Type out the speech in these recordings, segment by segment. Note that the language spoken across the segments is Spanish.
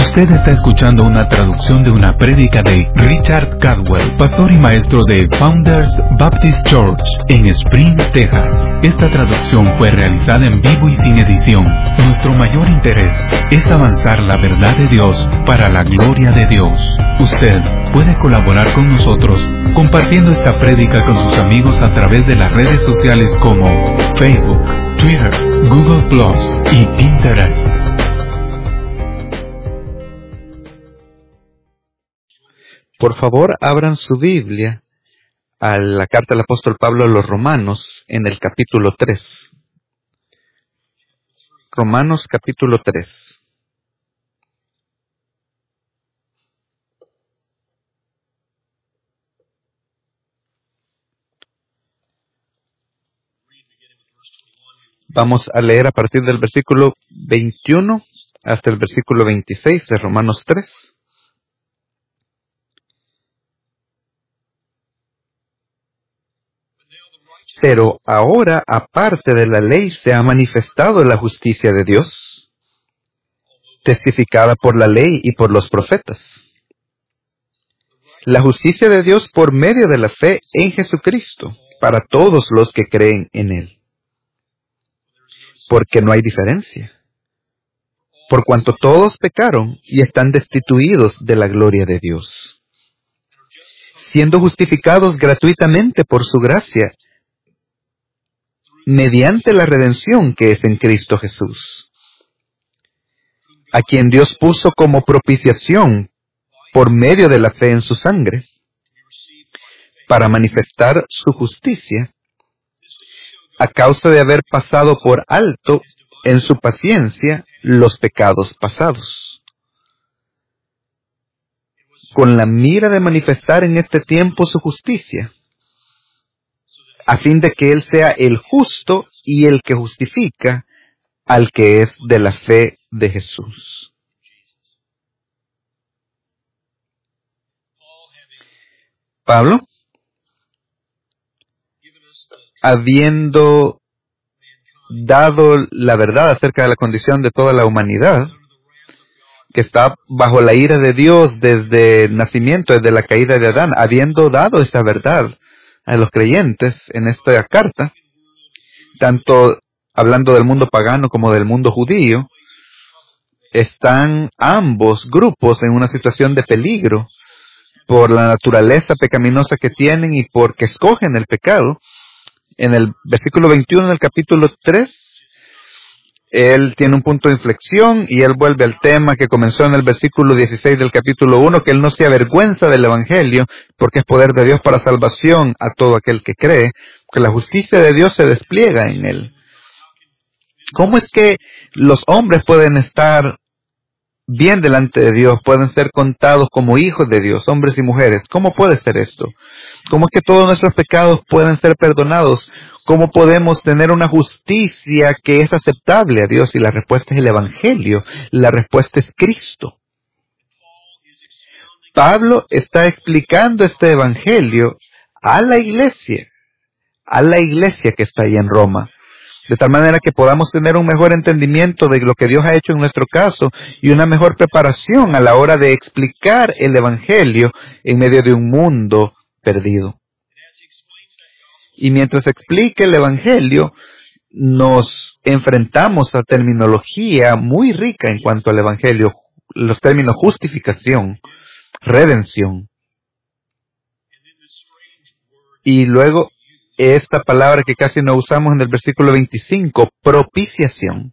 Usted está escuchando una traducción de una prédica de Richard Caldwell, pastor y maestro de Founders Baptist Church en Spring, Texas. Esta traducción fue realizada en vivo y sin edición. Nuestro mayor interés es avanzar la verdad de Dios para la gloria de Dios. Usted puede colaborar con nosotros compartiendo esta prédica con sus amigos a través de las redes sociales como Facebook, Twitter, Google Plus y Pinterest. Por favor, abran su Biblia a la carta del apóstol Pablo a los Romanos en el capítulo 3. Romanos capítulo 3. Vamos a leer a partir del versículo 21 hasta el versículo 26 de Romanos 3. Pero ahora, aparte de la ley, se ha manifestado la justicia de Dios, testificada por la ley y por los profetas. La justicia de Dios por medio de la fe en Jesucristo, para todos los que creen en Él. Porque no hay diferencia. Por cuanto todos pecaron y están destituidos de la gloria de Dios, siendo justificados gratuitamente por su gracia, mediante la redención que es en Cristo Jesús, a quien Dios puso como propiciación por medio de la fe en su sangre, para manifestar su justicia, a causa de haber pasado por alto en su paciencia los pecados pasados, con la mira de manifestar en este tiempo su justicia, a fin de que Él sea el justo y el que justifica al que es de la fe de Jesús. Pablo, habiendo dado la verdad acerca de la condición de toda la humanidad, que está bajo la ira de Dios desde el nacimiento, desde la caída de Adán, habiendo dado esa verdad a los creyentes en esta carta, tanto hablando del mundo pagano como del mundo judío, están ambos grupos en una situación de peligro por la naturaleza pecaminosa que tienen y porque escogen el pecado. En el versículo 21 del capítulo 3, él tiene un punto de inflexión y él vuelve al tema que comenzó en el versículo 16 del capítulo 1, que él no se avergüenza del Evangelio, porque es poder de Dios para salvación a todo aquel que cree, que la justicia de Dios se despliega en él. ¿Cómo es que los hombres pueden estar bien delante de Dios, pueden ser contados como hijos de Dios, hombres y mujeres? ¿Cómo puede ser esto? ¿Cómo es que todos nuestros pecados pueden ser perdonados? ¿Cómo podemos tener una justicia que es aceptable a Dios? Y la respuesta es el Evangelio, la respuesta es Cristo. Pablo está explicando este Evangelio a la iglesia que está ahí en Roma, de tal manera que podamos tener un mejor entendimiento de lo que Dios ha hecho en nuestro caso y una mejor preparación a la hora de explicar el Evangelio en medio de un mundo perdido. Y mientras explique el Evangelio, nos enfrentamos a terminología muy rica en cuanto al Evangelio, los términos justificación, redención. Y luego esta palabra que casi no usamos en el versículo 25, propiciación.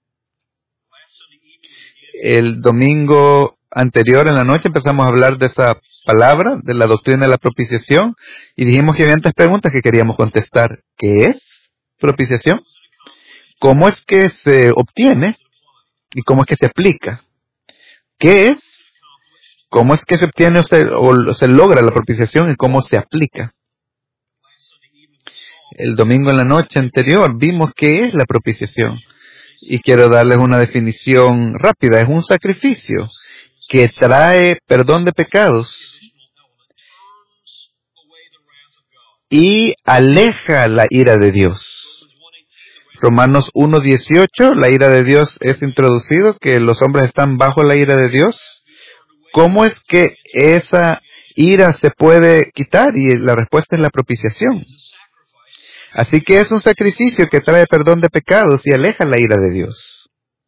El domingo anterior en la noche empezamos a hablar de esa palabra, de la doctrina de la propiciación, y dijimos que había tantas preguntas que queríamos contestar. ¿Qué es propiciación? ¿Cómo es que se obtiene? ¿Y cómo es que se aplica? ¿Qué es? ¿Cómo es que se obtiene o se logra la propiciación y cómo se aplica? El domingo en la noche anterior vimos qué es la propiciación. Y quiero darles una definición rápida. Es un sacrificio que trae perdón de pecados y aleja la ira de Dios. Romanos 1:18, la ira de Dios es introducido, que los hombres están bajo la ira de Dios. ¿Cómo es que esa ira se puede quitar? Y la respuesta es la propiciación. Así que es un sacrificio que trae perdón de pecados y aleja la ira de Dios.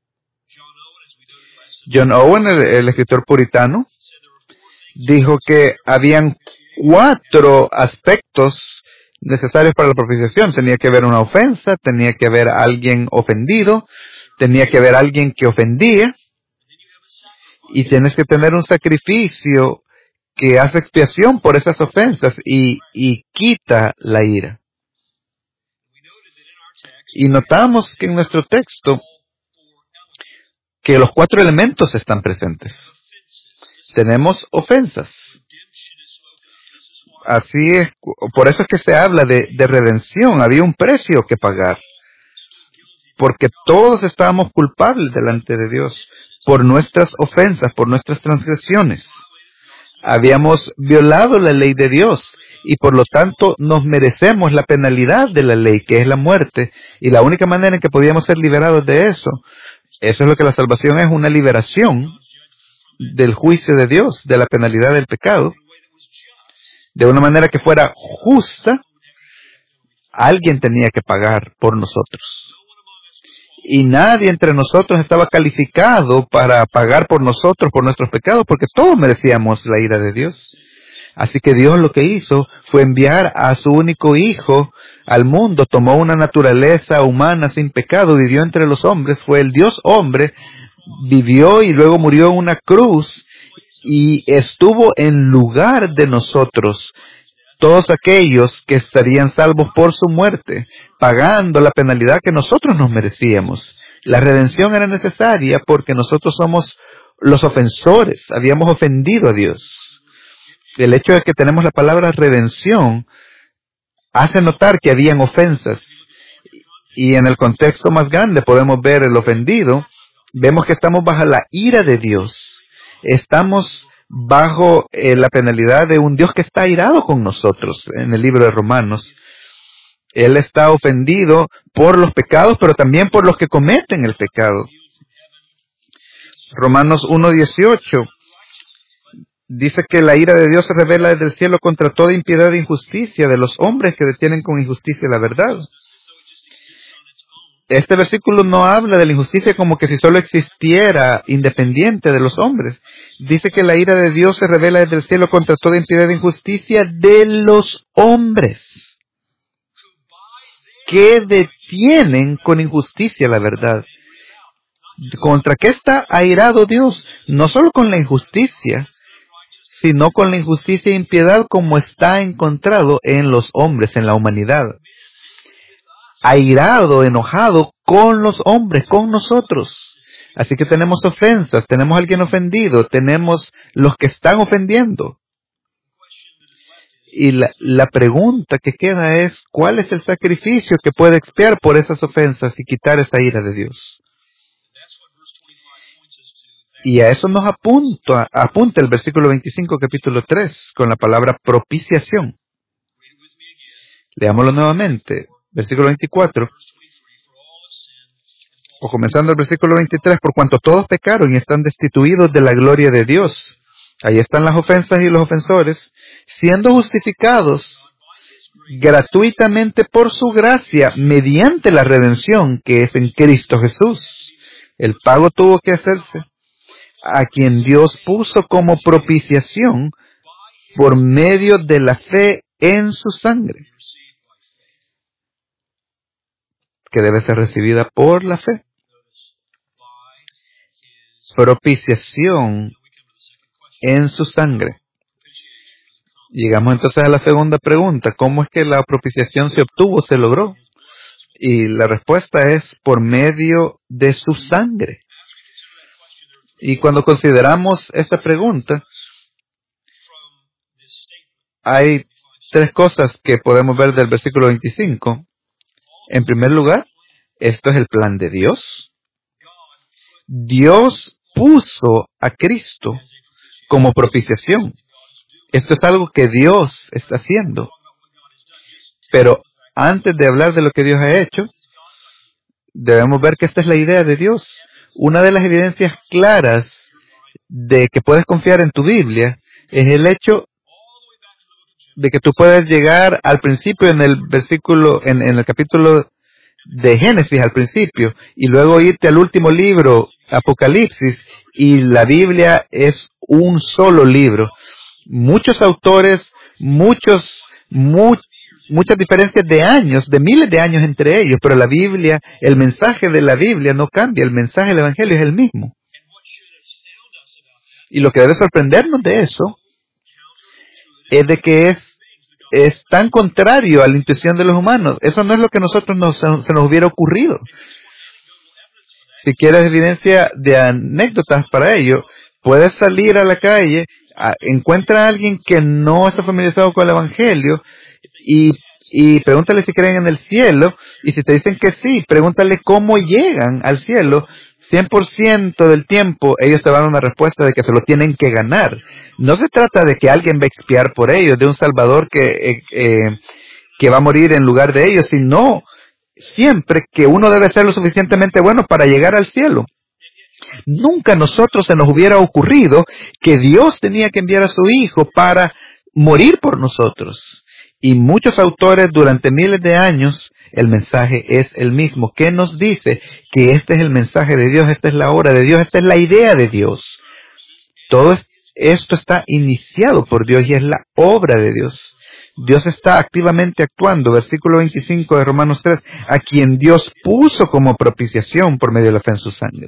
John Owen, el escritor puritano, dijo que habían 4 aspectos necesarios para la propiciación. Tenía que haber una ofensa, tenía que haber alguien ofendido, tenía que haber alguien que ofendía, y tienes que tener un sacrificio que hace expiación por esas ofensas y quita la ira. Y notamos que en nuestro texto que los 4 elementos están presentes. Tenemos ofensas. Así es, por eso es que se habla de redención. Había un precio que pagar. Porque todos estábamos culpables delante de Dios por nuestras ofensas, por nuestras transgresiones. Habíamos violado la ley de Dios y por lo tanto nos merecemos la penalidad de la ley, que es la muerte. Y la única manera en que podíamos ser liberados de eso es lo que la salvación es, una liberación del juicio de Dios, de la penalidad del pecado. De una manera que fuera justa, alguien tenía que pagar por nosotros. Y nadie entre nosotros estaba calificado para pagar por nosotros, por nuestros pecados, porque todos merecíamos la ira de Dios. Así que Dios lo que hizo fue enviar a su único Hijo al mundo, tomó una naturaleza humana sin pecado, vivió entre los hombres, fue el Dios hombre, vivió y luego murió en una cruz y estuvo en lugar de nosotros, todos aquellos que estarían salvos por su muerte, pagando la penalidad que nosotros nos merecíamos. La redención era necesaria porque nosotros somos los ofensores, habíamos ofendido a Dios. El hecho de que tenemos la palabra redención hace notar que habían ofensas. Y en el contexto más grande podemos ver el ofendido. Vemos que estamos bajo la ira de Dios. Estamos bajo la penalidad de un Dios que está airado con nosotros. En el libro de Romanos, Él está ofendido por los pecados, pero también por los que cometen el pecado. Romanos 1:18 dice que la ira de Dios se revela desde el cielo contra toda impiedad e injusticia de los hombres que detienen con injusticia la verdad. Este versículo no habla de la injusticia como que si solo existiera independiente de los hombres. Dice que la ira de Dios se revela desde el cielo contra toda impiedad e injusticia de los hombres que detienen con injusticia la verdad. ¿Contra qué está airado Dios? No solo con la injusticia, sino con la injusticia e impiedad como está encontrado en los hombres, en la humanidad. Airado, enojado con los hombres, con nosotros. Así que tenemos ofensas, tenemos a alguien ofendido, tenemos los que están ofendiendo. Y la pregunta que queda es, ¿cuál es el sacrificio que puede expiar por esas ofensas y quitar esa ira de Dios? Y a eso nos apunta el versículo 25, capítulo 3, con la palabra propiciación. Leámoslo nuevamente. Versículo 24. O comenzando el versículo 23. Por cuanto todos pecaron y están destituidos de la gloria de Dios. Ahí están las ofensas y los ofensores. Siendo justificados gratuitamente por su gracia, mediante la redención que es en Cristo Jesús. El pago tuvo que hacerse. A quien Dios puso como propiciación por medio de la fe en su sangre, que debe ser recibida por la fe. Propiciación en su sangre. Llegamos entonces a la segunda pregunta. ¿Cómo es que la propiciación se obtuvo, se logró? Y la respuesta es por medio de su sangre. Y cuando consideramos esta pregunta, hay 3 cosas que podemos ver del versículo 25. En primer lugar, esto es el plan de Dios. Dios puso a Cristo como propiciación. Esto es algo que Dios está haciendo. Pero antes de hablar de lo que Dios ha hecho, debemos ver que esta es la idea de Dios. Una de las evidencias claras de que puedes confiar en tu Biblia es el hecho de que tú puedes llegar al principio en el versículo, en el capítulo de Génesis al principio, y luego irte al último libro, Apocalipsis, y la Biblia es un solo libro. Muchos autores, muchas diferencias de años, de miles de años entre ellos, pero la Biblia, el mensaje de la Biblia no cambia, el mensaje del Evangelio es el mismo. Y lo que debe sorprendernos de eso es de que es tan contrario a la intuición de los humanos. Eso no es lo que a nosotros se nos hubiera ocurrido. Si quieres evidencia de anécdotas para ello, puedes salir a la calle, encuentra a alguien que no está familiarizado con el Evangelio y pregúntale si creen en el cielo, y si te dicen que sí, pregúntale cómo llegan al cielo. 100% del tiempo ellos te van a dar una respuesta de que se lo tienen que ganar. No se trata de que alguien va a expiar por ellos, de un salvador que va a morir en lugar de ellos, sino siempre que uno debe ser lo suficientemente bueno para llegar al cielo. Nunca a nosotros se nos hubiera ocurrido que Dios tenía que enviar a su Hijo para morir por nosotros. Y muchos autores durante miles de años, el mensaje es el mismo. ¿Qué nos dice? Que este es el mensaje de Dios, esta es la obra de Dios, esta es la idea de Dios. Todo esto está iniciado por Dios y es la obra de Dios. Dios está activamente actuando. Versículo 25 de Romanos 3, a quien Dios puso como propiciación por medio de la fe en su sangre.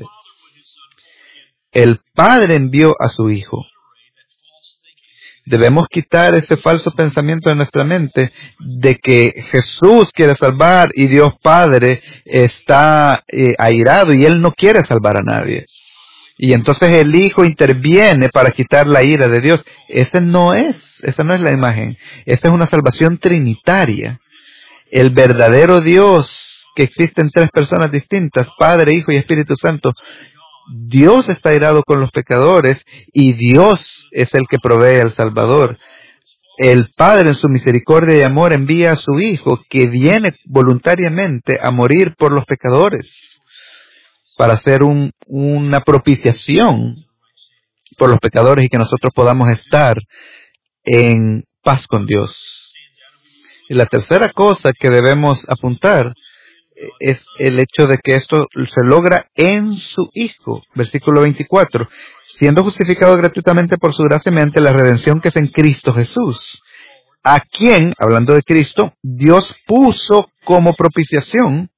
El Padre envió a su Hijo. Debemos quitar ese falso pensamiento de nuestra mente de que Jesús quiere salvar y Dios Padre está airado y Él no quiere salvar a nadie. Y entonces el Hijo interviene para quitar la ira de Dios. Esa no es la imagen. Esta es una salvación trinitaria. El verdadero Dios que existe en tres personas distintas, Padre, Hijo y Espíritu Santo. Dios está airado con los pecadores y Dios es el que provee al Salvador. El Padre en su misericordia y amor envía a su Hijo que viene voluntariamente a morir por los pecadores para hacer una propiciación por los pecadores y que nosotros podamos estar en paz con Dios. Y la tercera cosa que debemos apuntar es el hecho de que esto se logra en su Hijo. Versículo 24. Siendo justificado gratuitamente por su gracia mediante la redención que es en Cristo Jesús. A quien, hablando de Cristo, Dios puso como propiciación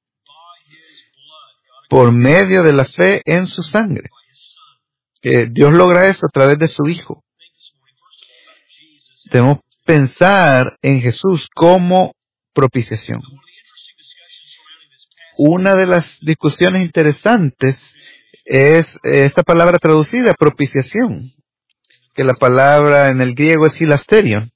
por medio de la fe en su sangre. Dios logra eso a través de su Hijo. Debemos pensar en Jesús como propiciación. Una de las discusiones interesantes es esta palabra traducida, propiciación, que la palabra en el griego es hilasterion.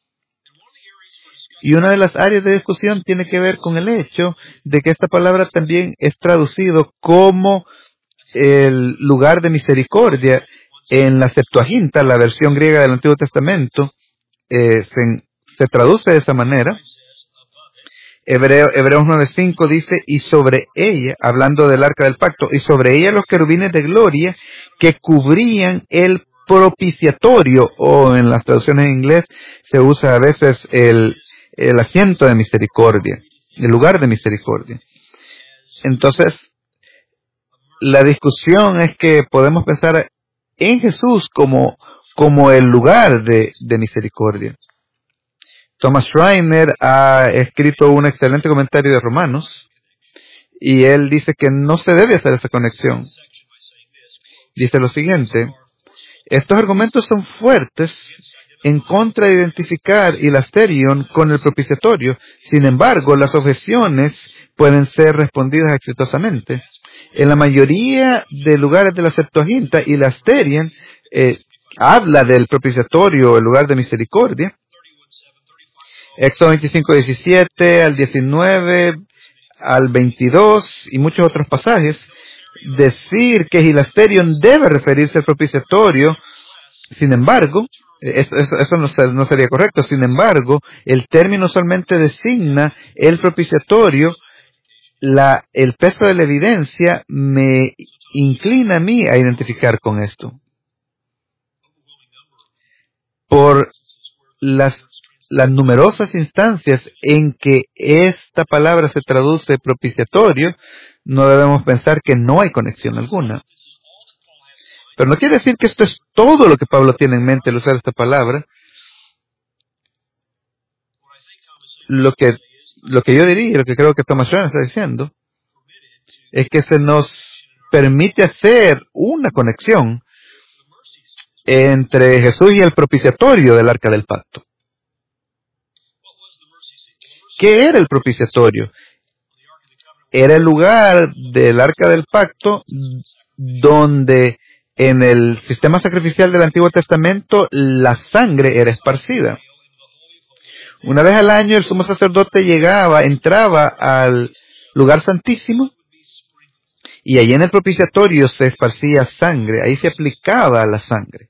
Y una de las áreas de discusión tiene que ver con el hecho de que esta palabra también es traducido como el lugar de misericordia en la Septuaginta, la versión griega del Antiguo Testamento, se traduce de esa manera. Hebreos 9:5 dice, y sobre ella, hablando del arca del pacto, y sobre ella los querubines de gloria que cubrían el propiciatorio, o en las traducciones en inglés se usa a veces el asiento de misericordia, el lugar de misericordia. Entonces, la discusión es que podemos pensar en Jesús como el lugar de misericordia. Thomas Schreiner ha escrito un excelente comentario de Romanos y él dice que no se debe hacer esa conexión. Dice lo siguiente: estos argumentos son fuertes en contra de identificar hilasterion con el propiciatorio. Sin embargo, las objeciones pueden ser respondidas exitosamente. En la mayoría de lugares de la Septuaginta, hilasterion habla del propiciatorio, el lugar de misericordia. Éxodo 25:17 al 19 al 22 y muchos otros pasajes. Decir que hilasterion debe referirse al propiciatorio, sin embargo, eso no sería correcto. Sin embargo, el término usualmente designa el propiciatorio el peso de la evidencia me inclina a mí a identificar con esto. Por las numerosas instancias en que esta palabra se traduce propiciatorio, no debemos pensar que no hay conexión alguna. Pero no quiere decir que esto es todo lo que Pablo tiene en mente al usar esta palabra. Lo que yo diría, lo que creo que Thomas Schreiner está diciendo, es que se nos permite hacer una conexión entre Jesús y el propiciatorio del Arca del Pacto. ¿Qué era el propiciatorio? Era el lugar del Arca del Pacto donde en el sistema sacrificial del Antiguo Testamento la sangre era esparcida. Una vez al año el sumo sacerdote entraba al lugar santísimo y allí en el propiciatorio se esparcía sangre, ahí se aplicaba la sangre.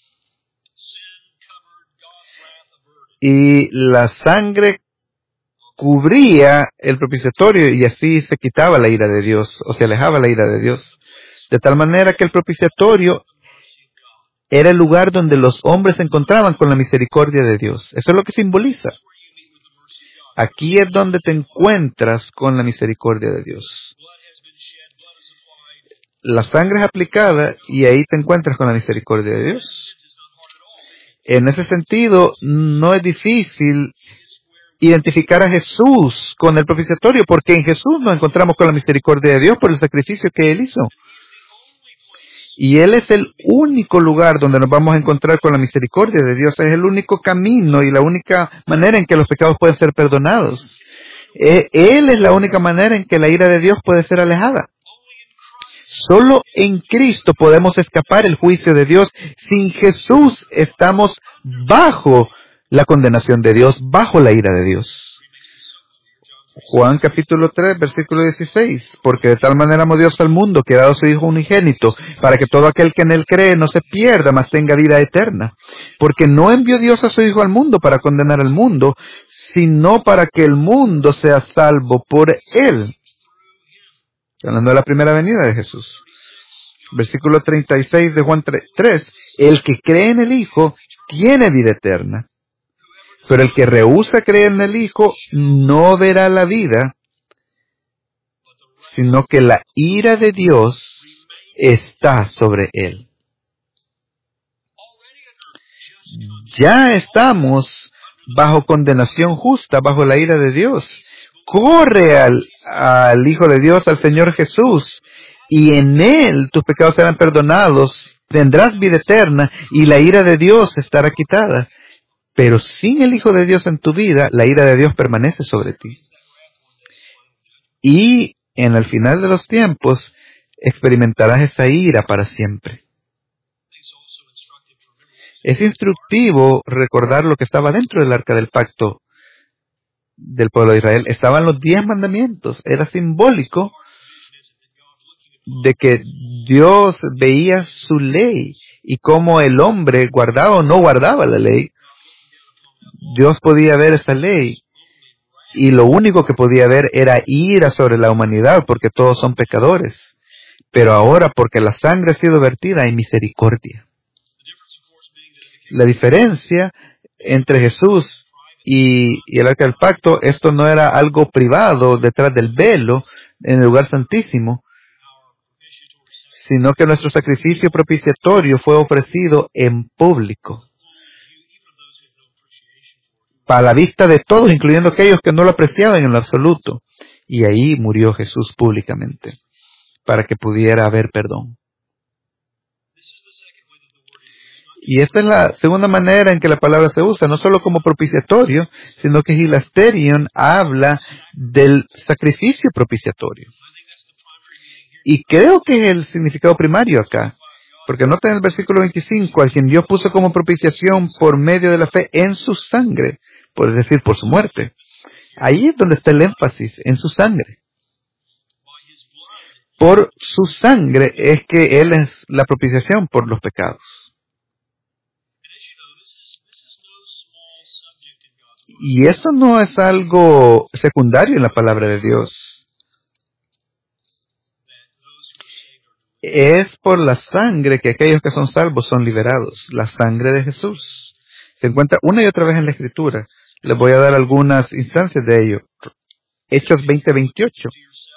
Y la sangre cubría el propiciatorio y así se quitaba la ira de Dios, o se alejaba la ira de Dios. De tal manera que el propiciatorio era el lugar donde los hombres se encontraban con la misericordia de Dios. Eso es lo que simboliza. Aquí es donde te encuentras con la misericordia de Dios. La sangre es aplicada y ahí te encuentras con la misericordia de Dios. En ese sentido, no es difícil identificar a Jesús con el propiciatorio, porque en Jesús nos encontramos con la misericordia de Dios por el sacrificio que Él hizo. Y Él es el único lugar donde nos vamos a encontrar con la misericordia de Dios. Es el único camino y la única manera en que los pecados pueden ser perdonados. Él es la única manera en que la ira de Dios puede ser alejada. Solo en Cristo podemos escapar el juicio de Dios. Sin Jesús estamos bajo la condenación de Dios, bajo la ira de Dios. Juan capítulo 3, versículo 16. Porque de tal manera amó Dios al mundo, que ha dado a su Hijo unigénito, para que todo aquel que en Él cree no se pierda, mas tenga vida eterna. Porque no envió Dios a su Hijo al mundo para condenar al mundo, sino para que el mundo sea salvo por Él. Hablando de la primera venida de Jesús. Versículo 36 de Juan 3. El que cree en el Hijo tiene vida eterna. Pero el que rehúsa creer en el Hijo no verá la vida, sino que la ira de Dios está sobre él. Ya estamos bajo condenación justa, bajo la ira de Dios. Corre al Hijo de Dios, al Señor Jesús, y en Él tus pecados serán perdonados, tendrás vida eterna y la ira de Dios estará quitada. Pero sin el Hijo de Dios en tu vida, la ira de Dios permanece sobre ti. Y en el final de los tiempos, experimentarás esa ira para siempre. Es instructivo recordar lo que estaba dentro del Arca del Pacto del pueblo de Israel. Estaban los 10 mandamientos. Era simbólico de que Dios veía su ley y cómo el hombre guardaba o no guardaba la ley. Dios podía ver esa ley y lo único que podía ver era ira sobre la humanidad porque todos son pecadores. Pero ahora, porque la sangre ha sido vertida, hay misericordia. La diferencia entre Jesús y el Arca del Pacto, esto no era algo privado detrás del velo en el lugar santísimo, sino que nuestro sacrificio propiciatorio fue ofrecido en público, para la vista de todos, incluyendo aquellos que no lo apreciaban en lo absoluto. Y ahí murió Jesús públicamente, para que pudiera haber perdón. Y esta es la segunda manera en que la palabra se usa, no solo como propiciatorio, sino que hilasterion habla del sacrificio propiciatorio. Y creo que es el significado primario acá, porque nota en el versículo 25, al quien Dios puso como propiciación por medio de la fe en su sangre, por decir, por su muerte. Ahí es donde está el énfasis, en su sangre. Por su sangre es que Él es la propiciación por los pecados. Y eso no es algo secundario en la palabra de Dios. Es por la sangre que aquellos que son salvos son liberados. La sangre de Jesús. Se encuentra una y otra vez en la Escritura. Les voy a dar algunas instancias de ello. Hechos 20:28.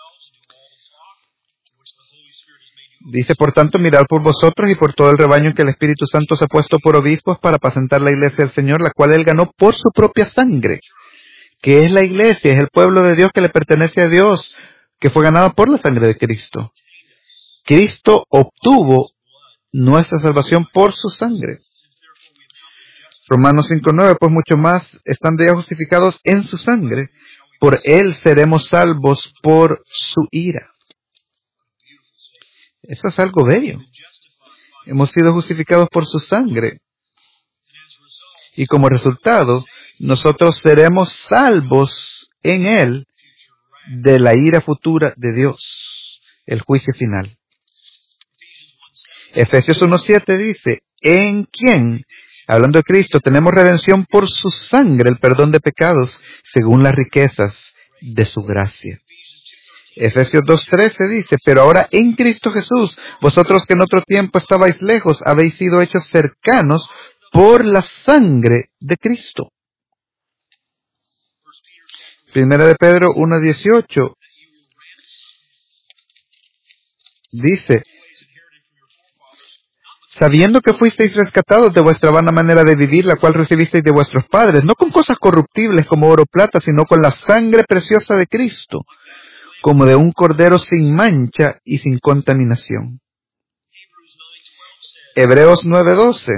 Dice, por tanto, mirad por vosotros y por todo el rebaño que el Espíritu Santo se ha puesto por obispos para apacentar la iglesia del Señor, la cual Él ganó por su propia sangre. ¿Qué es la iglesia? Es el pueblo de Dios que le pertenece a Dios, que fue ganado por la sangre de Cristo. Cristo obtuvo nuestra salvación por su sangre. Romanos 5:9, pues mucho más, estando ya justificados en su sangre, por Él seremos salvos por su ira. Eso es algo bello. Hemos sido justificados por su sangre. Y como resultado, nosotros seremos salvos en Él de la ira futura de Dios, el juicio final. Efesios 1:7 dice, en quien, hablando de Cristo, tenemos redención por su sangre, el perdón de pecados, según las riquezas de su gracia. Efesios 2:13 dice, pero ahora en Cristo Jesús, vosotros que en otro tiempo estabais lejos, habéis sido hechos cercanos por la sangre de Cristo. Primera de Pedro 1:18 dice, sabiendo que fuisteis rescatados de vuestra vana manera de vivir, la cual recibisteis de vuestros padres, no con cosas corruptibles como oro o plata, sino con la sangre preciosa de Cristo, como de un cordero sin mancha y sin contaminación. Hebreos 9:12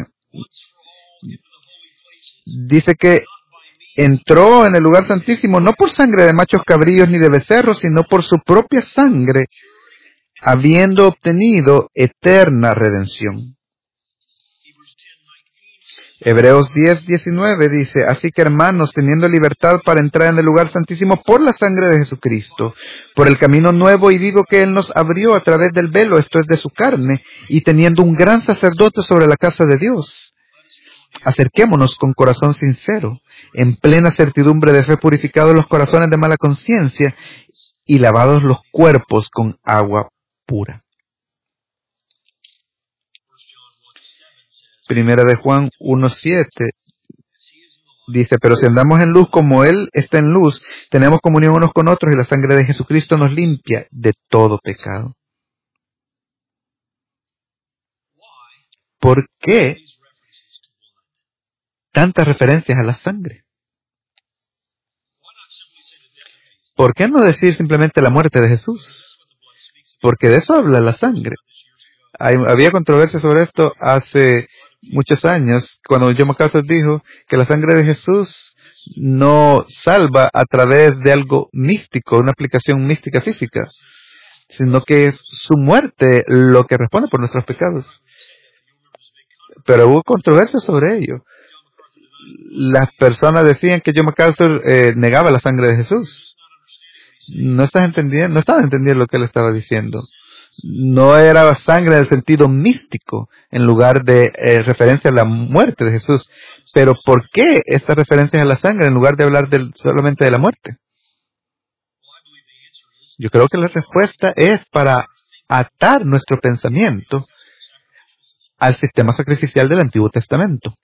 dice que entró en el lugar santísimo no por sangre de machos cabríos ni de becerros, sino por su propia sangre, habiendo obtenido eterna redención. Hebreos 10:19 dice, así que hermanos, teniendo libertad para entrar en el lugar santísimo por la sangre de Jesucristo, por el camino nuevo y vivo que Él nos abrió a través del velo, esto es de su carne, y teniendo un gran sacerdote sobre la casa de Dios, acerquémonos con corazón sincero, en plena certidumbre de fe, purificados los corazones de mala conciencia y lavados los cuerpos con agua pura. Primera de Juan 1:7 dice, pero si andamos en luz como Él está en luz, tenemos comunión unos con otros y la sangre de Jesucristo nos limpia de todo pecado. ¿Por qué tantas referencias a la sangre? ¿Por qué no decir simplemente la muerte de Jesús? Porque de eso habla la sangre. Había controversia sobre esto hace muchos años, cuando John MacArthur dijo que la sangre de Jesús no salva a través de algo místico, una aplicación mística física, sino que es su muerte lo que responde por nuestros pecados. Pero hubo controversia sobre ello. Las personas decían que John MacArthur negaba la sangre de Jesús. No estaban entendiendo lo que él estaba diciendo. No era sangre en el sentido místico, en lugar de referencia a la muerte de Jesús. Pero ¿por qué estas referencias a la sangre en lugar de hablar solamente de la muerte? Yo creo que la respuesta es para atar nuestro pensamiento al sistema sacrificial del Antiguo Testamento.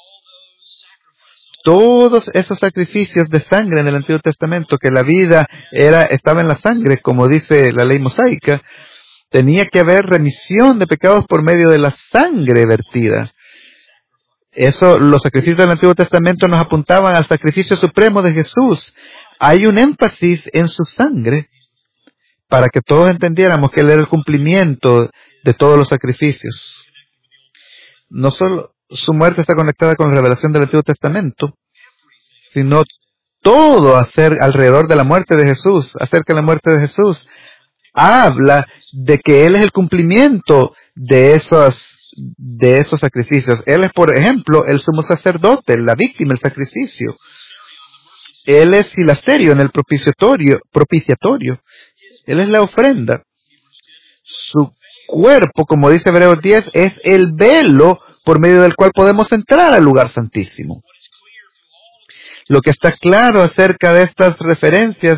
Todos esos sacrificios de sangre en el Antiguo Testamento, que la vida estaba en la sangre, como dice la ley mosaica, tenía que haber remisión de pecados por medio de la sangre vertida. Los sacrificios del Antiguo Testamento nos apuntaban al sacrificio supremo de Jesús. Hay un énfasis en su sangre para que todos entendiéramos que Él era el cumplimiento de todos los sacrificios. No solo su muerte está conectada con la revelación del Antiguo Testamento, sino todo alrededor de la muerte de Jesús, acerca de la muerte de Jesús, habla de que Él es el cumplimiento de esos sacrificios. Él es, por ejemplo, el sumo sacerdote, la víctima, el sacrificio. Él es hilasterio en el propiciatorio. Él es la ofrenda. Su cuerpo, como dice Hebreos 10, es el velo por medio del cual podemos entrar al lugar santísimo. Lo que está claro acerca de estas referencias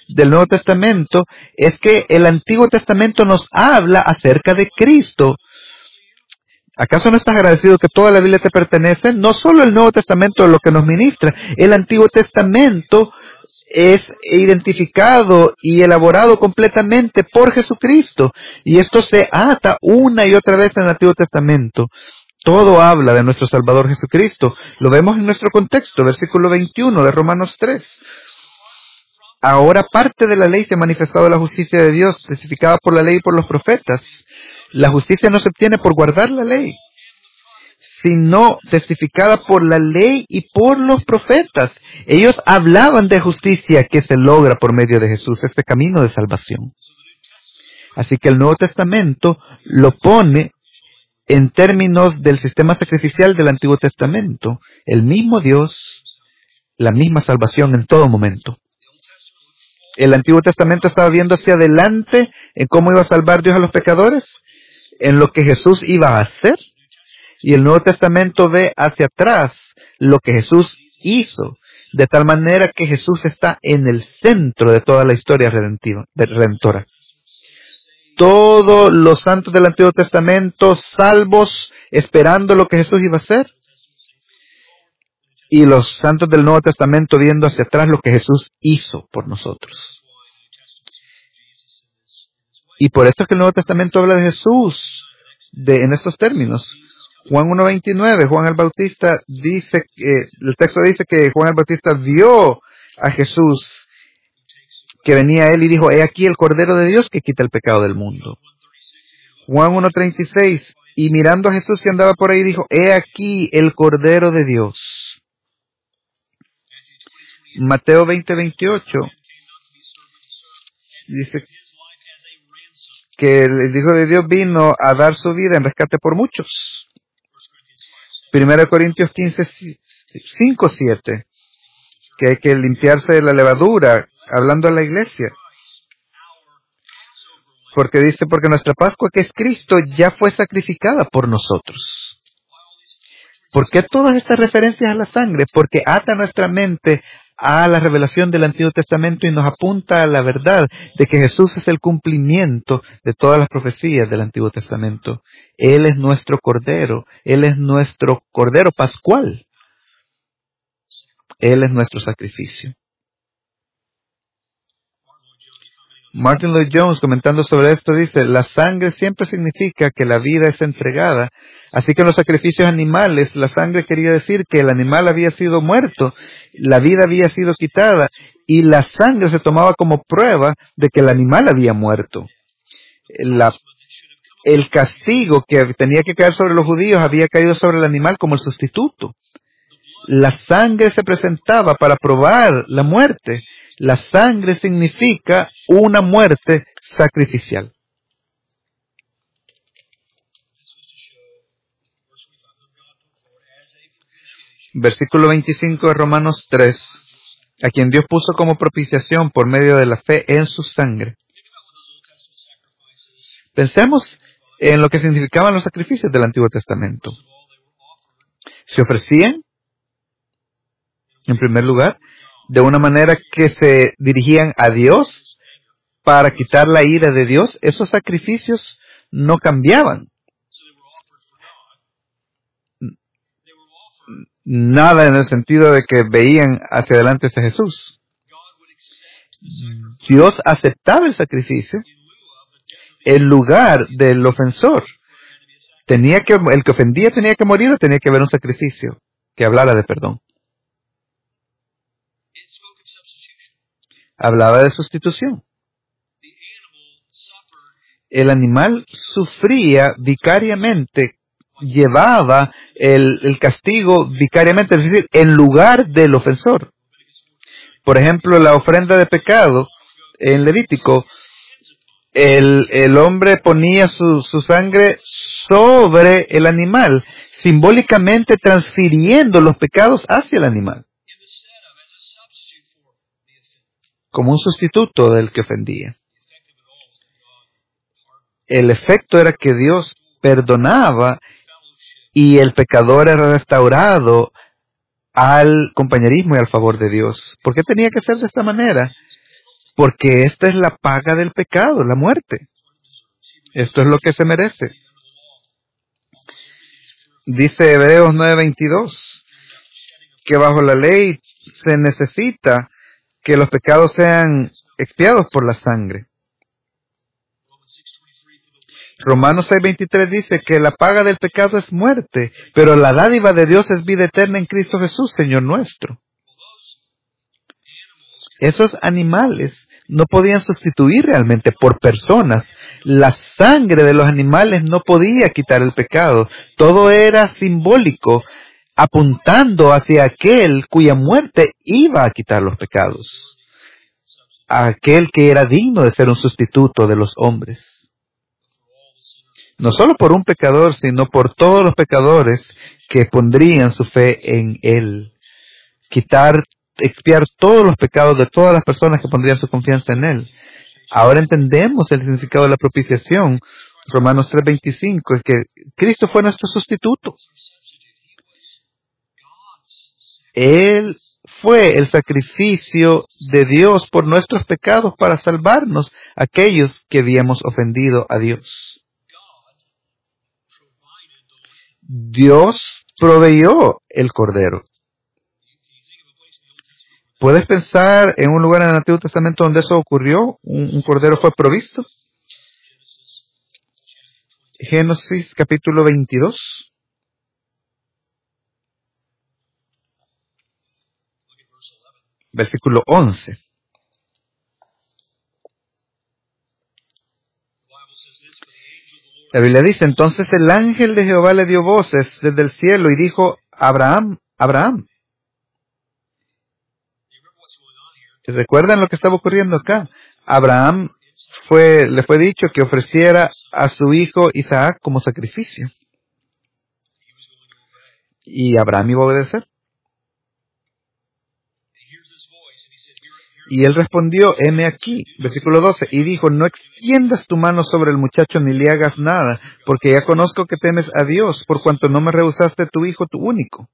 del Nuevo Testamento es que el Antiguo Testamento nos habla acerca de Cristo. ¿Acaso no estás agradecido que toda la Biblia te pertenece? No solo el Nuevo Testamento es lo que nos ministra, el Antiguo Testamento es identificado y elaborado completamente por Jesucristo. Y esto se ata una y otra vez en el Antiguo Testamento. Todo habla de nuestro Salvador Jesucristo. Lo vemos en nuestro contexto, versículo 21 de Romanos 3. Ahora parte de la ley se ha manifestado la justicia de Dios, testificada por la ley y por los profetas. La justicia no se obtiene por guardar la ley, sino testificada por la ley y por los profetas. Ellos hablaban de justicia que se logra por medio de Jesús, este camino de salvación. Así que el Nuevo Testamento lo pone en términos del sistema sacrificial del Antiguo Testamento. El mismo Dios, la misma salvación en todo momento. El Antiguo Testamento estaba viendo hacia adelante en cómo iba a salvar Dios a los pecadores, en lo que Jesús iba a hacer, y el Nuevo Testamento ve hacia atrás lo que Jesús hizo, de tal manera que Jesús está en el centro de toda la historia redentora. Todos los santos del Antiguo Testamento salvos, esperando lo que Jesús iba a hacer, y los santos del Nuevo Testamento viendo hacia atrás lo que Jesús hizo por nosotros. Y por eso es que el Nuevo Testamento habla de Jesús en estos términos. Juan 1:29, Juan el Bautista dice, el texto dice que Juan el Bautista vio a Jesús que venía a él y dijo, he aquí el Cordero de Dios que quita el pecado del mundo. Juan 1:36, y mirando a Jesús que andaba por ahí dijo, he aquí el Cordero de Dios. Mateo 20:28 dice que el Hijo de Dios vino a dar su vida en rescate por muchos. 1 Corintios 5:7, que hay que limpiarse de la levadura, hablando a la iglesia. Porque dice, porque nuestra Pascua, que es Cristo, ya fue sacrificada por nosotros. ¿Por qué todas estas referencias a la sangre? Porque ata nuestra mente a la revelación del Antiguo Testamento y nos apunta a la verdad de que Jesús es el cumplimiento de todas las profecías del Antiguo Testamento. Él es nuestro Cordero. Él es nuestro Cordero Pascual. Él es nuestro sacrificio. Martin Lloyd Jones, comentando sobre esto, dice, la sangre siempre significa que la vida es entregada. Así que en los sacrificios animales, la sangre quería decir que el animal había sido muerto, la vida había sido quitada, y la sangre se tomaba como prueba de que el animal había muerto. El castigo que tenía que caer sobre los judíos había caído sobre el animal como el sustituto. La sangre se presentaba para probar la muerte. La sangre significa una muerte sacrificial. Versículo 25 de Romanos 3, a quien Dios puso como propiciación por medio de la fe en su sangre. Pensemos en lo que significaban los sacrificios del Antiguo Testamento. Se ofrecían, en primer lugar, de una manera que se dirigían a Dios para quitar la ira de Dios. Esos sacrificios no cambiaban. Nada en el sentido de que veían hacia adelante hacia Jesús. Dios aceptaba el sacrificio en lugar del ofensor. El que ofendía tenía que morir o tenía que haber un sacrificio que hablara de perdón. Hablaba de sustitución. El animal sufría vicariamente, llevaba el castigo vicariamente, es decir, en lugar del ofensor. Por ejemplo, la ofrenda de pecado en Levítico, el hombre ponía su sangre sobre el animal, simbólicamente transfiriendo los pecados hacia el animal, como un sustituto del que ofendía. El efecto era que Dios perdonaba y el pecador era restaurado al compañerismo y al favor de Dios. ¿Por qué tenía que ser de esta manera? porque esta es la paga del pecado, la muerte. Esto es lo que se merece. Dice Hebreos 9:22 que bajo la ley se necesita que los pecados sean expiados por la sangre. Romanos 6:23 dice que la paga del pecado es muerte, pero la dádiva de Dios es vida eterna en Cristo Jesús, Señor nuestro. Esos animales no podían sustituir realmente por personas. La sangre de los animales no podía quitar el pecado. Todo era simbólico, apuntando hacia aquel cuya muerte iba a quitar los pecados. Aquel que era digno de ser un sustituto de los hombres. No solo por un pecador, sino por todos los pecadores que pondrían su fe en Él. Expiar todos los pecados de todas las personas que pondrían su confianza en Él. Ahora entendemos el significado de la propiciación. Romanos 3:25 es que Cristo fue nuestro sustituto. Él fue el sacrificio de Dios por nuestros pecados para salvarnos, aquellos que habíamos ofendido a Dios. Dios proveyó el Cordero. ¿Puedes pensar en un lugar en el Antiguo Testamento donde eso ocurrió? ¿Un Cordero fue provisto? Génesis capítulo 22. Versículo 11. La Biblia dice, entonces el ángel de Jehová le dio voces desde el cielo y dijo, Abraham, Abraham. ¿Recuerdan lo que estaba ocurriendo acá? Abraham le fue dicho que ofreciera a su hijo Isaac como sacrificio. Y Abraham iba a obedecer. Y él respondió, heme aquí, versículo 12, y dijo, no extiendas tu mano sobre el muchacho ni le hagas nada, porque ya conozco que temes a Dios, por cuanto no me rehusaste tu hijo, tu único.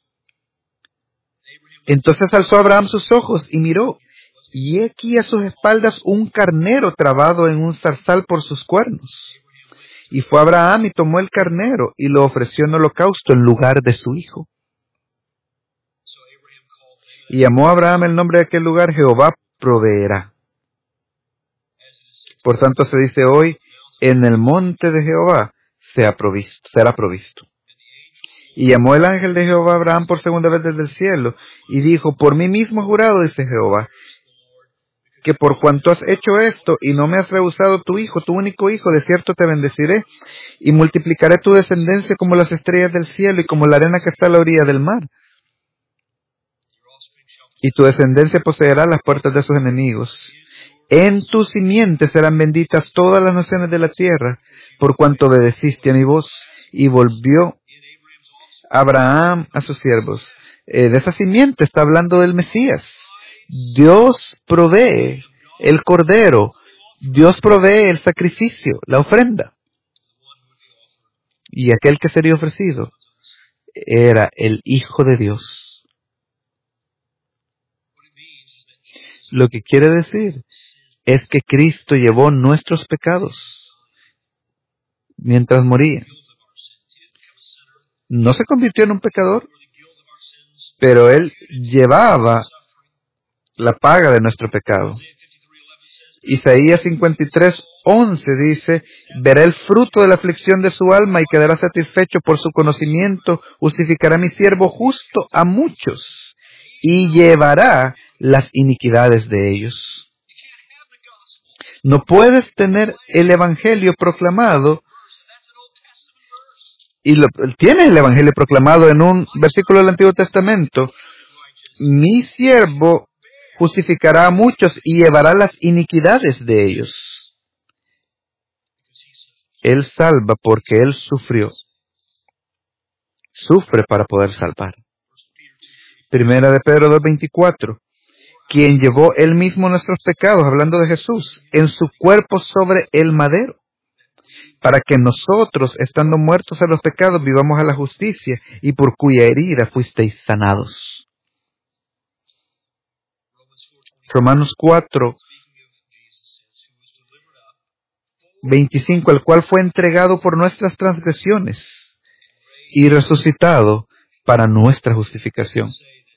Entonces alzó Abraham sus ojos y miró, y he aquí a sus espaldas un carnero trabado en un zarzal por sus cuernos. Y fue Abraham y tomó el carnero y lo ofreció en holocausto en lugar de su hijo. Y llamó a Abraham el nombre de aquel lugar, Jehová proveerá. Por tanto se dice hoy, en el monte de Jehová será provisto. Y llamó el ángel de Jehová a Abraham por segunda vez desde el cielo, y dijo, por mí mismo jurado, dice Jehová, que por cuanto has hecho esto, y no me has rehusado tu hijo, tu único hijo, de cierto te bendeciré, y multiplicaré tu descendencia como las estrellas del cielo, y como la arena que está a la orilla del mar. Y tu descendencia poseerá las puertas de sus enemigos. En tu simiente serán benditas todas las naciones de la tierra, por cuanto obedeciste a mi voz. Y volvió Abraham a sus siervos. De esa simiente está hablando del Mesías. Dios provee el cordero. Dios provee el sacrificio, la ofrenda. Y aquel que sería ofrecido era el Hijo de Dios. Lo que quiere decir es que Cristo llevó nuestros pecados mientras moría. No se convirtió en un pecador, pero Él llevaba la paga de nuestro pecado. Isaías 53:11 dice, verá el fruto de la aflicción de su alma y quedará satisfecho por su conocimiento, justificará mi siervo justo a muchos y llevará las iniquidades de ellos. No puedes tener el evangelio proclamado, y tienes el evangelio proclamado en un versículo del Antiguo Testamento. Mi siervo justificará a muchos y llevará las iniquidades de ellos. Él salva porque Él sufrió. Sufre para poder salvar. Primera de Pedro 2:24. Quien llevó Él mismo nuestros pecados, hablando de Jesús, en su cuerpo sobre el madero, para que nosotros, estando muertos a los pecados, vivamos a la justicia, y por cuya herida fuisteis sanados. Romanos 4 25, el cual fue entregado por nuestras transgresiones y resucitado para nuestra justificación.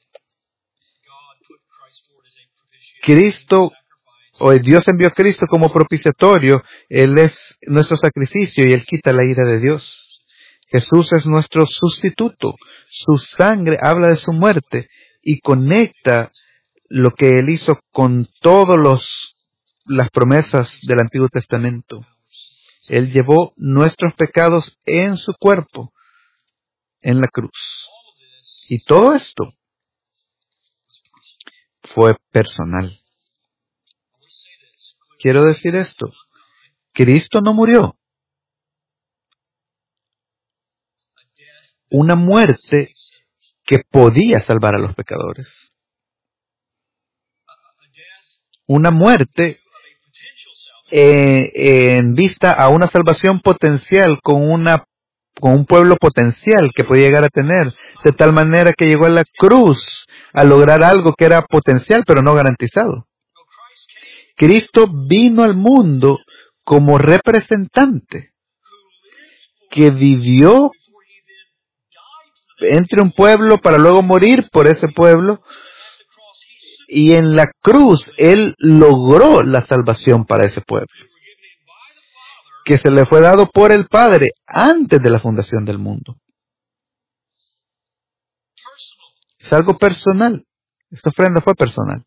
Cristo, o Dios envió a Cristo como propiciatorio. Él es nuestro sacrificio y Él quita la ira de Dios. Jesús es nuestro sustituto. Su sangre habla de su muerte y conecta lo que Él hizo con todas las promesas del Antiguo Testamento. Él llevó nuestros pecados en su cuerpo, en la cruz. Y todo esto fue personal. Quiero decir esto. Cristo no murió. Una muerte que podía salvar a los pecadores. Una muerte en vista a una salvación potencial con un pueblo potencial que podía llegar a tener, de tal manera que llegó a la cruz a lograr algo que era potencial pero no garantizado. Cristo vino al mundo como representante que vivió entre un pueblo para luego morir por ese pueblo, y en la cruz Él logró la salvación para ese pueblo, que se le fue dado por el Padre antes de la fundación del mundo. Es algo personal. Esta ofrenda fue personal.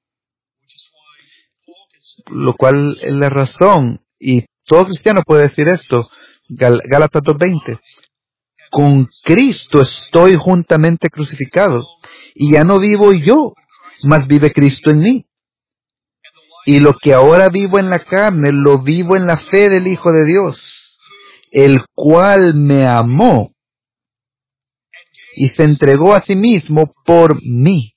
Lo cual es la razón, y todo cristiano puede decir esto, Gálatas 2:20. Con Cristo estoy juntamente crucificado, y ya no vivo yo, mas vive Cristo en mí. Y lo que ahora vivo en la carne, lo vivo en la fe del Hijo de Dios, el cual me amó y se entregó a sí mismo por mí.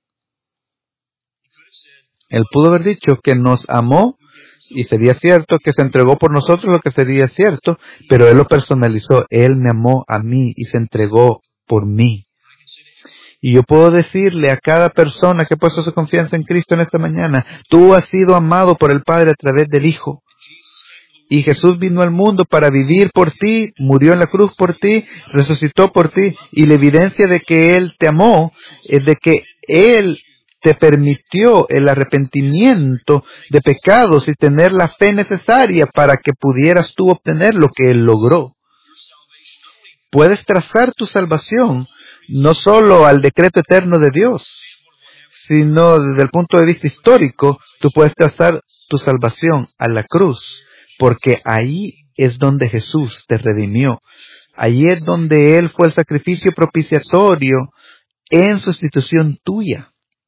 Él pudo haber dicho que nos amó, y sería cierto, que se entregó por nosotros, lo que sería cierto, pero Él lo personalizó. Él me amó a mí y se entregó por mí. Y yo puedo decirle a cada persona que ha puesto su confianza en Cristo en esta mañana, tú has sido amado por el Padre a través del Hijo. Y Jesús vino al mundo para vivir por ti, murió en la cruz por ti, resucitó por ti, y la evidencia de que Él te amó es de que Él te permitió el arrepentimiento de pecados y tener la fe necesaria para que pudieras tú obtener lo que Él logró. Puedes trazar tu salvación no solo al decreto eterno de Dios, sino desde el punto de vista histórico, tú puedes trazar tu salvación a la cruz, porque ahí es donde Jesús te redimió. Ahí es donde Él fue el sacrificio propiciatorio en sustitución tuya.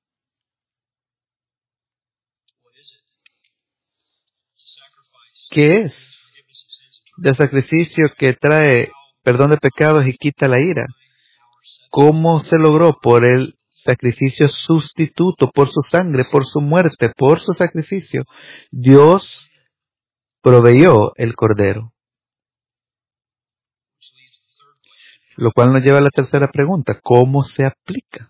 ¿Qué es? De sacrificio que trae perdón de pecados y quita la ira. ¿Cómo se logró? Por el sacrificio sustituto, por su sangre, por su muerte, por su sacrificio. Dios proveyó el cordero. Lo cual nos lleva a la tercera pregunta. ¿Cómo se aplica?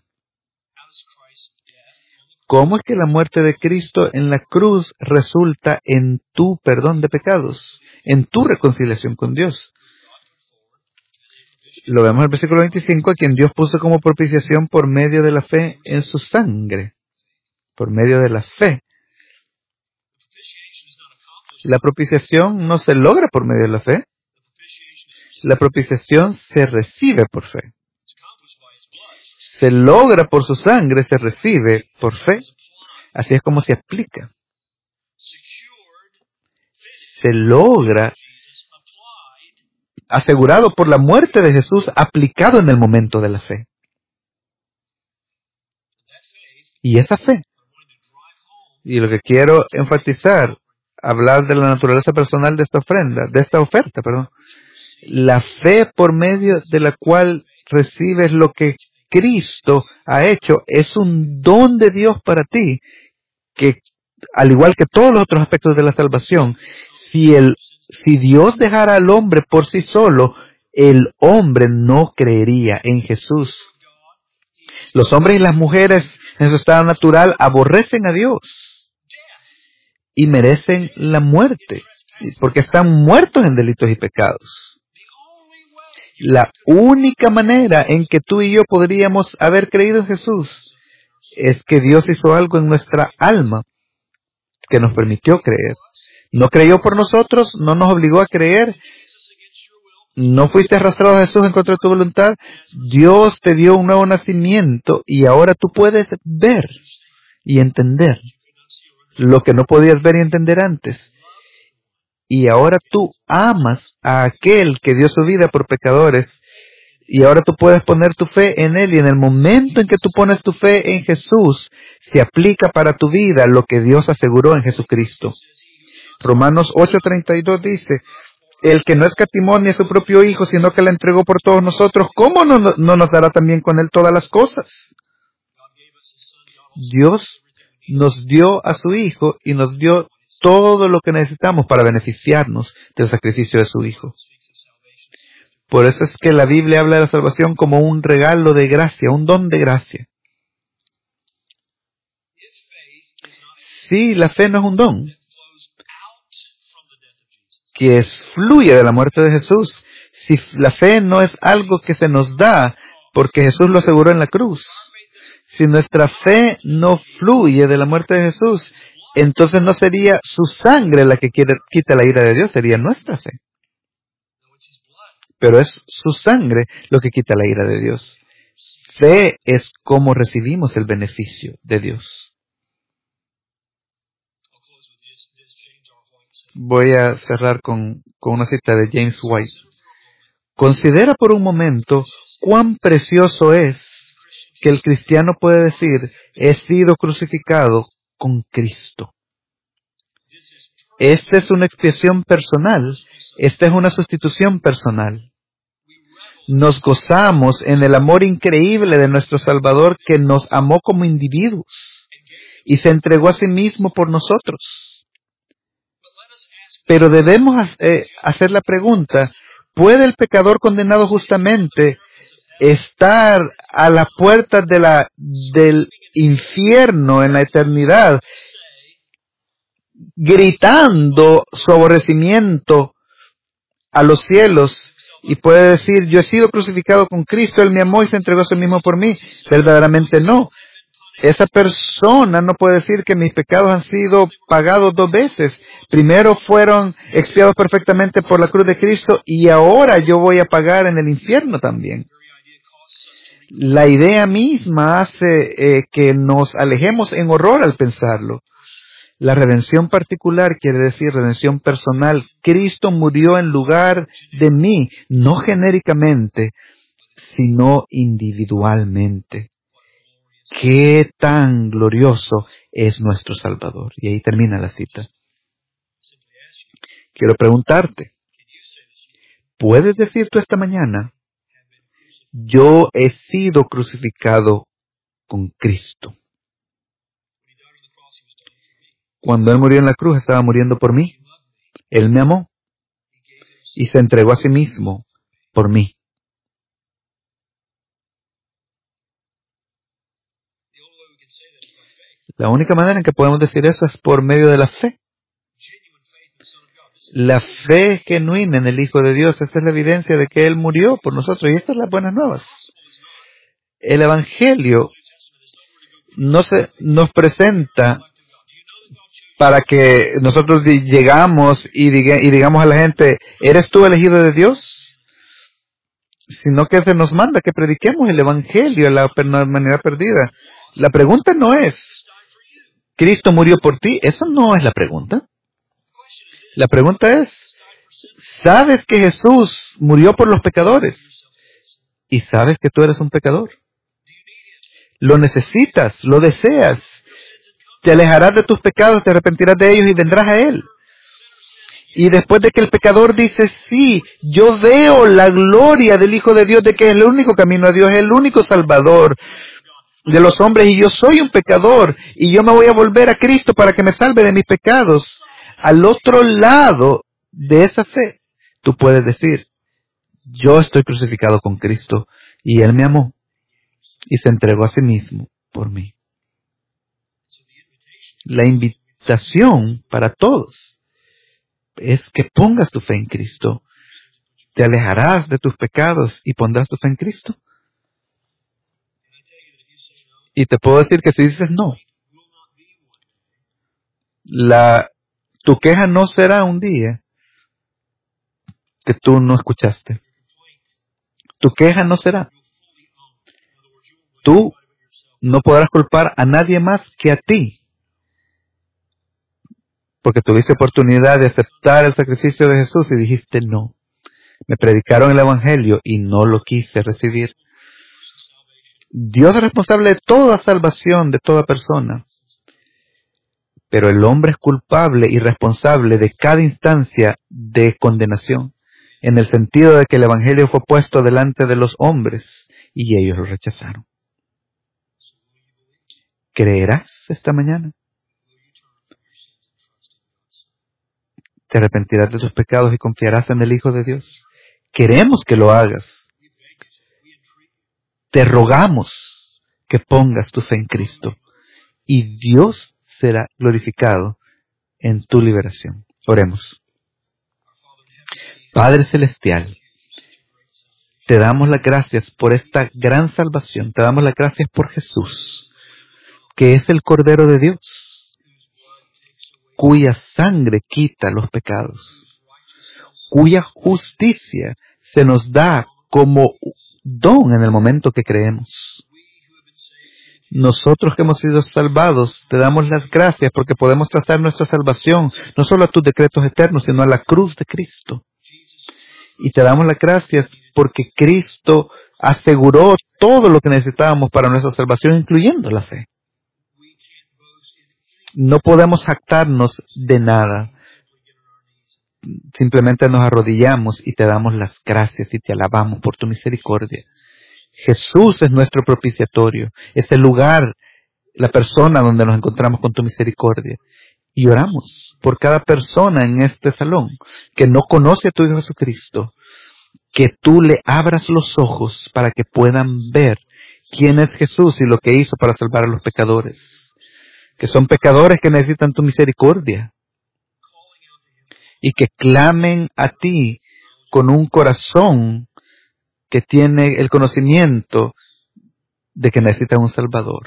¿Cómo es que la muerte de Cristo en la cruz resulta en tu perdón de pecados, en tu reconciliación con Dios? Lo vemos en el versículo 25, a quien Dios puso como propiciación por medio de la fe en su sangre. Por medio de la fe. La propiciación no se logra por medio de la fe. La propiciación se recibe por fe. Se logra por su sangre, se recibe por fe. Así es como se aplica. Se logra asegurado por la muerte de Jesús, aplicado en el momento de la fe. Y esa fe, y lo que quiero enfatizar, hablar de la naturaleza personal de esta ofrenda, de esta oferta, la fe por medio de la cual recibes lo que Cristo ha hecho, es un don de Dios para ti, que al igual que todos los otros aspectos de la salvación, si Dios dejara al hombre por sí solo, el hombre no creería en Jesús. Los hombres y las mujeres en su estado natural aborrecen a Dios y merecen la muerte porque están muertos en delitos y pecados. La única manera en que tú y yo podríamos haber creído en Jesús es que Dios hizo algo en nuestra alma que nos permitió creer. No creyó por nosotros, no nos obligó a creer, no fuiste arrastrado a Jesús en contra de tu voluntad. Dios te dio un nuevo nacimiento y ahora tú puedes ver y entender lo que no podías ver y entender antes. Y ahora tú amas a aquel que dio su vida por pecadores. Y ahora tú puedes poner tu fe en Él. Y en el momento en que tú pones tu fe en Jesús, se aplica para tu vida lo que Dios aseguró en Jesucristo. Romanos 8:32 dice, el que no escatimó ni a su propio Hijo, sino que la entregó por todos nosotros, ¿cómo no nos dará también con Él todas las cosas? Dios nos dio a su Hijo y nos dio todo lo que necesitamos para beneficiarnos del sacrificio de su Hijo. Por eso es que la Biblia habla de la salvación como un regalo de gracia, un don de gracia. Sí, la fe no es un don que fluye de la muerte de Jesús. Si la fe no es algo que se nos da porque Jesús lo aseguró en la cruz. Si nuestra fe no fluye de la muerte de Jesús, entonces no sería su sangre la que quita la ira de Dios, sería nuestra fe. Pero es su sangre lo que quita la ira de Dios. Fe es cómo recibimos el beneficio de Dios. Voy a cerrar con una cita de James White. Considera por un momento cuán precioso es que el cristiano puede decir, he sido crucificado con Cristo. Esta es una expiación personal, esta es una sustitución personal. Nos gozamos en el amor increíble de nuestro Salvador que nos amó como individuos y se entregó a sí mismo por nosotros. Pero debemos hacer la pregunta, ¿puede el pecador condenado justamente estar a la puerta del infierno en la eternidad, gritando su aborrecimiento a los cielos, y puede decir, yo he sido crucificado con Cristo, Él me amó y se entregó a sí mismo por mí? Verdaderamente no. Esa persona no puede decir que mis pecados han sido pagados 2 veces. Primero fueron expiados perfectamente por la cruz de Cristo y ahora yo voy a pagar en el infierno también. La idea misma hace que nos alejemos en horror al pensarlo. La redención particular quiere decir redención personal. Cristo murió en lugar de mí, no genéricamente, sino individualmente. ¡Qué tan glorioso es nuestro Salvador! Y ahí termina la cita. Quiero preguntarte, ¿puedes decir tú esta mañana, yo he sido crucificado con Cristo? Cuando Él murió en la cruz, estaba muriendo por mí. Él me amó y se entregó a sí mismo por mí. La única manera en que podemos decir eso es por medio de la fe. La fe genuina en el Hijo de Dios, esta es la evidencia de que Él murió por nosotros, y estas son las buenas nuevas. El Evangelio nos presenta para que nosotros llegamos y digamos a la gente, ¿eres tú elegido de Dios? Sino que se nos manda que prediquemos el Evangelio a la humanidad perdida. La pregunta no es, ¿Cristo murió por ti? Esa no es la pregunta. La pregunta es, ¿sabes que Jesús murió por los pecadores? ¿Y sabes que tú eres un pecador? Lo necesitas, lo deseas. Te alejarás de tus pecados, te arrepentirás de ellos y vendrás a Él. Y después de que el pecador dice, sí, yo veo la gloria del Hijo de Dios, de que es el único camino a Dios, es el único Salvador de los hombres, y yo soy un pecador, y yo me voy a volver a Cristo para que me salve de mis pecados. Al otro lado de esa fe, tú puedes decir, yo estoy crucificado con Cristo, y Él me amó, y se entregó a sí mismo por mí. La invitación para todos es que pongas tu fe en Cristo. Te alejarás de tus pecados y pondrás tu fe en Cristo. Y te puedo decir que si dices no, tu queja no será un día que tú no escuchaste. Tu queja no será. Tú no podrás culpar a nadie más que a ti, porque tuviste oportunidad de aceptar el sacrificio de Jesús y dijiste no. Me predicaron el Evangelio y no lo quise recibir. Dios es responsable de toda salvación de toda persona, pero el hombre es culpable y responsable de cada instancia de condenación, en el sentido de que el Evangelio fue puesto delante de los hombres y ellos lo rechazaron. ¿Creerás esta mañana? ¿Te arrepentirás de tus pecados y confiarás en el Hijo de Dios? Queremos que lo hagas. Te rogamos que pongas tu fe en Cristo y Dios será glorificado en tu liberación. Oremos. Padre Celestial, te damos las gracias por esta gran salvación. Te damos las gracias por Jesús, que es el Cordero de Dios, cuya sangre quita los pecados, cuya justicia se nos da como don en el momento que creemos. Nosotros que hemos sido salvados, te damos las gracias porque podemos trazar nuestra salvación no solo a tus decretos eternos, sino a la cruz de Cristo. Y te damos las gracias porque Cristo aseguró todo lo que necesitábamos para nuestra salvación, incluyendo la fe. No podemos jactarnos de nada. Simplemente nos arrodillamos y te damos las gracias y te alabamos por tu misericordia. Jesús es nuestro propiciatorio, es el lugar, la persona donde nos encontramos con tu misericordia. Y oramos por cada persona en este salón que no conoce a tu Hijo Jesucristo, que tú le abras los ojos para que puedan ver quién es Jesús y lo que hizo para salvar a los pecadores, que son pecadores que necesitan tu misericordia y que clamen a ti con un corazón que tiene el conocimiento de que necesitan un Salvador.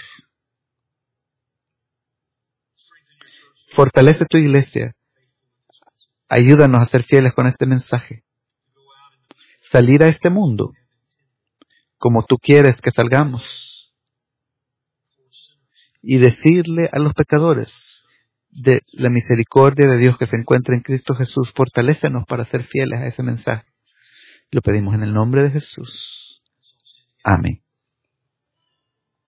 Fortalece tu iglesia. Ayúdanos a ser fieles con este mensaje. Salir a este mundo como tú quieres que salgamos. Y decirle a los pecadores de la misericordia de Dios que se encuentra en Cristo Jesús. Fortalécenos para ser fieles a ese mensaje. Lo pedimos en el nombre de Jesús. Amén.